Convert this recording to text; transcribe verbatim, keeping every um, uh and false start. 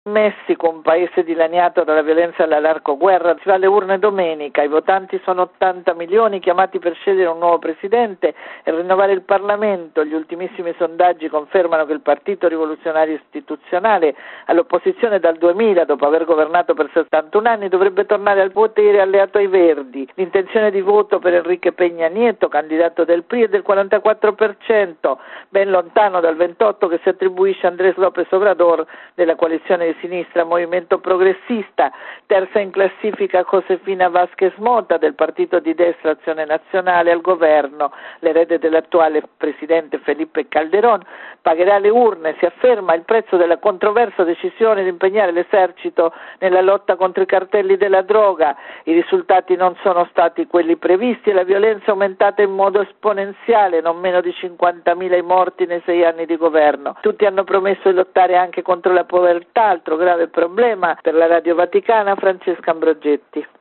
Messico, un paese dilaniato dalla violenza e dalla narcoguerra, si va alle urne domenica, i votanti sono ottanta milioni chiamati per scegliere un nuovo presidente e rinnovare il Parlamento. Gli ultimissimi sondaggi confermano che il Partito Rivoluzionario Istituzionale, all'opposizione dal duemila, dopo aver governato per settantuno anni, dovrebbe tornare al potere alleato ai Verdi. L'intenzione di voto per Enrique Peña Nieto, candidato del P R I, è del quarantaquattro per cento, ben lontano dal ventotto per cento che si attribuisce a Andrés López Obrador della coalizione di sinistra Movimento Progressista. Terza in classifica Josefina Vázquez Mota del partito di destra Azione Nazionale al governo. L'erede dell'attuale presidente Felipe Calderón pagherà le urne, si afferma, il prezzo della controversa decisione di impegnare l'esercito nella lotta contro i cartelli della droga. I risultati non sono stati quelli previsti e la violenza è aumentata in modo esponenziale, non meno di cinquantamila i morti nei sei anni di governo. Tutti hanno promesso di lottare anche contro la povertà, altro grave problema per la Radio Vaticana. Francesca Ambrogetti.